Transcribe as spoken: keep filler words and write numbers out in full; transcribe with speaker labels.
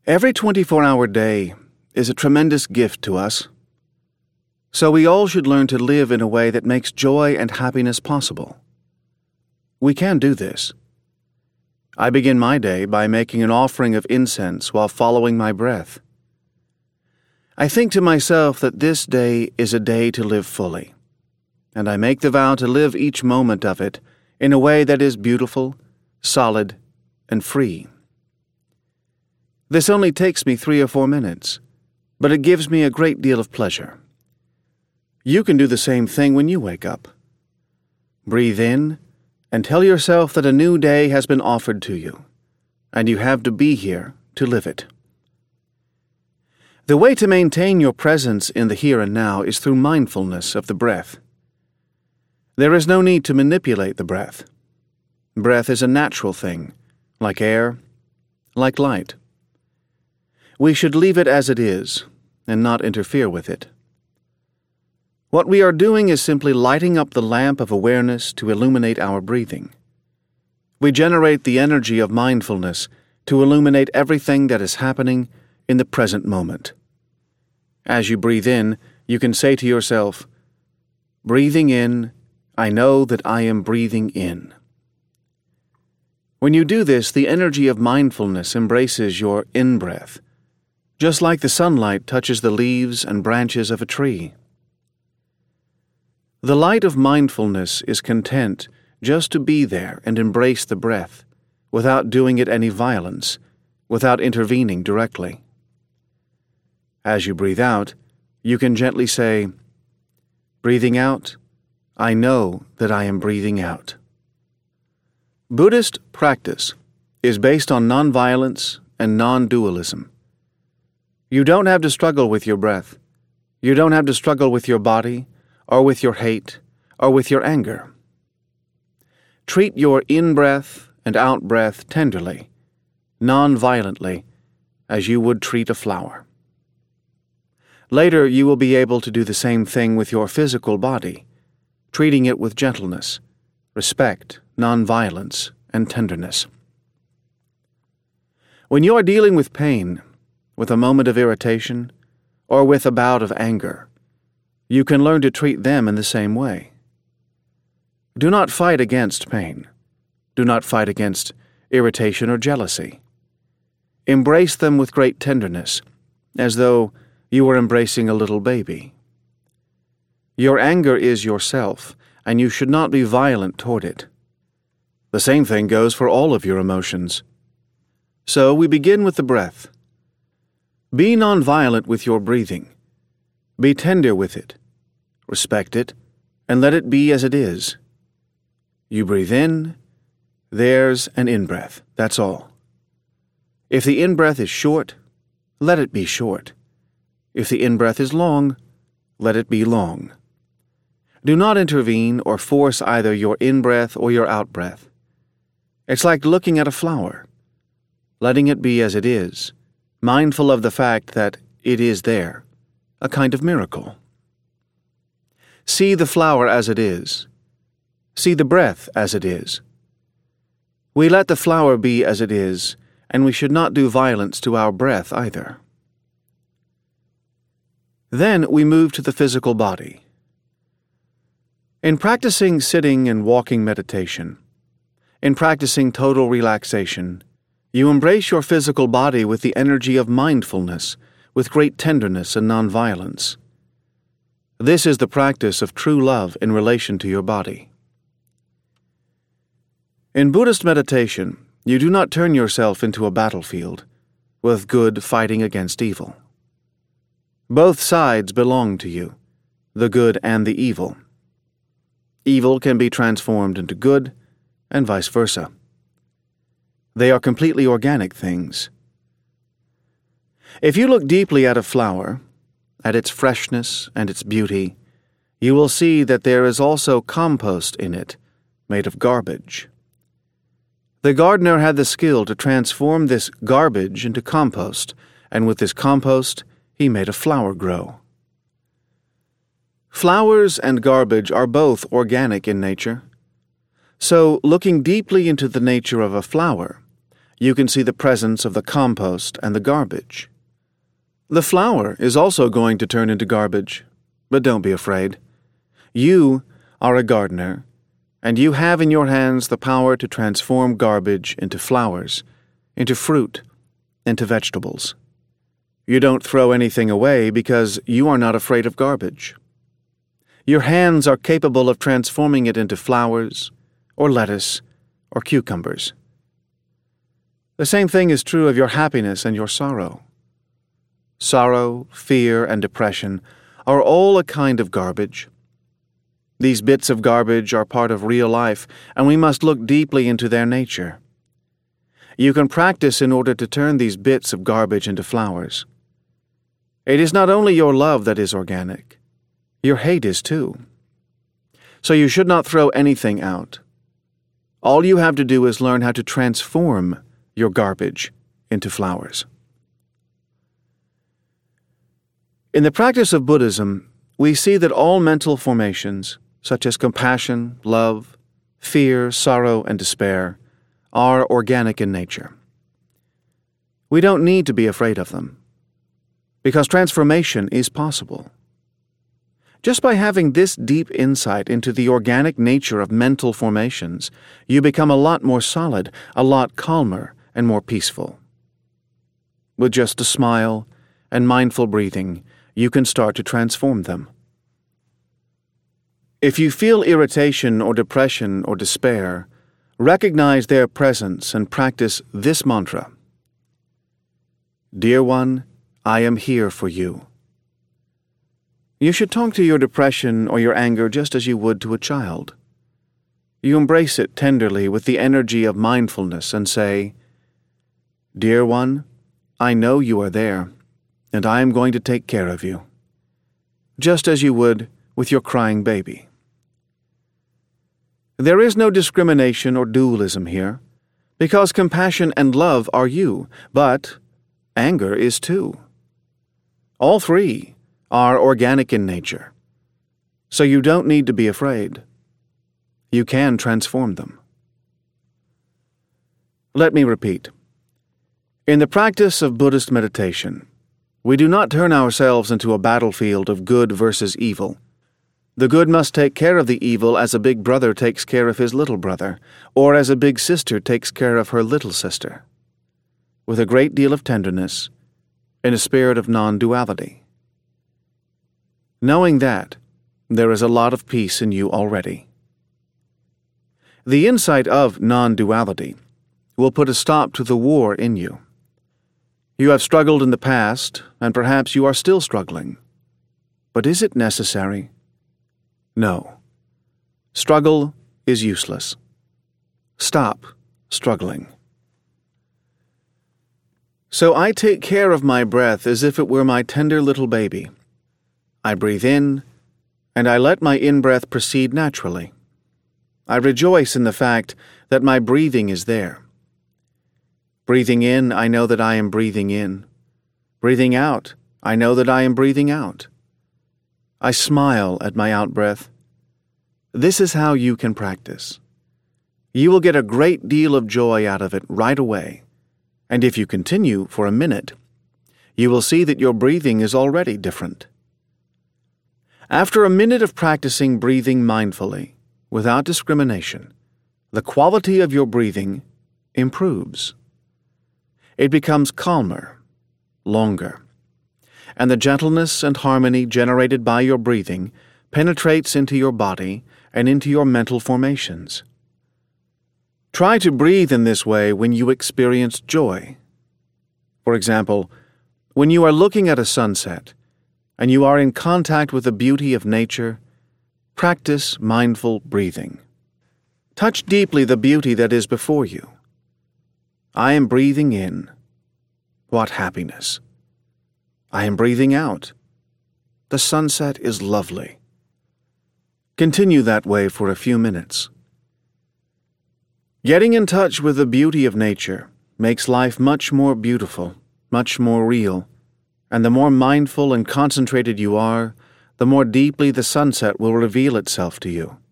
Speaker 1: Every twenty-four hour day is a tremendous gift to us. So we all should learn to live in a way that makes joy and happiness possible. We can do this. I begin my day by making an offering of incense while following my breath. I think to myself that this day is a day to live fully, and I make the vow to live each moment of it in a way that is beautiful, solid, and free. This only takes me three or four minutes, but it gives me a great deal of pleasure. You can do the same thing when you wake up. Breathe in and tell yourself that a new day has been offered to you, and you have to be here to live it. The way to maintain your presence in the here and now is through mindfulness of the breath. There is no need to manipulate the breath. Breath is a natural thing, like air, like light. We should leave it as it is and not interfere with it. What we are doing is simply lighting up the lamp of awareness to illuminate our breathing. We generate the energy of mindfulness to illuminate everything that is happening in the present moment. As you breathe in, you can say to yourself, "Breathing in, I know that I am breathing in." When you do this, the energy of mindfulness embraces your in-breath, just like the sunlight touches the leaves and branches of a tree. The light of mindfulness is content just to be there and embrace the breath, without doing it any violence, without intervening directly. As you breathe out, you can gently say, "Breathing out, I know that I am breathing out." Buddhist practice is based on nonviolence and non-dualism. You don't have to struggle with your breath. You don't have to struggle with your body, or with your hate, or with your anger. Treat your in-breath and out-breath tenderly, non-violently, as you would treat a flower. Later, you will be able to do the same thing with your physical body, treating it with gentleness, respect, non-violence, and tenderness. When you are dealing with pain, with a moment of irritation, or with a bout of anger, you can learn to treat them in the same way. Do not fight against pain. Do not fight against irritation or jealousy. Embrace them with great tenderness, as though you were embracing a little baby. Your anger is yourself, and you should not be violent toward it. The same thing goes for all of your emotions. So we begin with the breath. Be nonviolent with your breathing. Be tender with it, respect it, and let it be as it is. You breathe in, there's an in-breath, that's all. If the in-breath is short, let it be short. If the in-breath is long, let it be long. Do not intervene or force either your in-breath or your out-breath. It's like looking at a flower, letting it be as it is, mindful of the fact that it is there. A kind of miracle. See the flower as it is. See the breath as it is. We let the flower be as it is, and we should not do violence to our breath either. Then we move to the physical body. In practicing sitting and walking meditation, in practicing total relaxation, you embrace your physical body with the energy of mindfulness, with great tenderness and nonviolence. This is the practice of true love in relation to your body. In Buddhist meditation, you do not turn yourself into a battlefield, with good fighting against evil. Both sides belong to you, the good and the evil. Evil can be transformed into good, and vice versa. They are completely organic things. If you look deeply at a flower, at its freshness and its beauty, you will see that there is also compost in it, made of garbage. The gardener had the skill to transform this garbage into compost, and with this compost, he made a flower grow. Flowers and garbage are both organic in nature. So, looking deeply into the nature of a flower, you can see the presence of the compost and the garbage. The flower is also going to turn into garbage, but don't be afraid. You are a gardener, and you have in your hands the power to transform garbage into flowers, into fruit, into vegetables. You don't throw anything away because you are not afraid of garbage. Your hands are capable of transforming it into flowers, or lettuce, or cucumbers. The same thing is true of your happiness and your sorrow. Sorrow, fear, and depression are all a kind of garbage. These bits of garbage are part of real life, and we must look deeply into their nature. You can practice in order to turn these bits of garbage into flowers. It is not only your love that is organic. Your hate is too. So you should not throw anything out. All you have to do is learn how to transform your garbage into flowers. In the practice of Buddhism, we see that all mental formations, such as compassion, love, fear, sorrow, and despair, are organic in nature. We don't need to be afraid of them, because transformation is possible. Just by having this deep insight into the organic nature of mental formations, you become a lot more solid, a lot calmer, and more peaceful. With just a smile and mindful breathing, you can start to transform them. If you feel irritation or depression or despair, recognize their presence and practice this mantra. Dear one, I am here for you. You should talk to your depression or your anger just as you would to a child. You embrace it tenderly with the energy of mindfulness and say, Dear one, I know you are there, and I am going to take care of you, just as you would with your crying baby. There is no discrimination or dualism here, because compassion and love are you, but anger is too. All three are organic in nature, so you don't need to be afraid. You can transform them. Let me repeat. In the practice of Buddhist meditation, we do not turn ourselves into a battlefield of good versus evil. The good must take care of the evil as a big brother takes care of his little brother, or as a big sister takes care of her little sister, with a great deal of tenderness, in a spirit of non-duality. Knowing that, there is a lot of peace in you already. The insight of non-duality will put a stop to the war in you. You have struggled in the past, and perhaps you are still struggling. But is it necessary? No. Struggle is useless. Stop struggling. So I take care of my breath as if it were my tender little baby. I breathe in, and I let my in-breath proceed naturally. I rejoice in the fact that my breathing is there. Breathing in, I know that I am breathing in. Breathing out, I know that I am breathing out. I smile at my out-breath. This is how you can practice. You will get a great deal of joy out of it right away, and if you continue for a minute, you will see that your breathing is already different. After a minute of practicing breathing mindfully, without discrimination, the quality of your breathing improves. It becomes calmer, longer, and the gentleness and harmony generated by your breathing penetrates into your body and into your mental formations. Try to breathe in this way when you experience joy. For example, when you are looking at a sunset and you are in contact with the beauty of nature, practice mindful breathing. Touch deeply the beauty that is before you. I am breathing in. What happiness. I am breathing out. The sunset is lovely. Continue that way for a few minutes. Getting in touch with the beauty of nature makes life much more beautiful, much more real, and the more mindful and concentrated you are, the more deeply the sunset will reveal itself to you.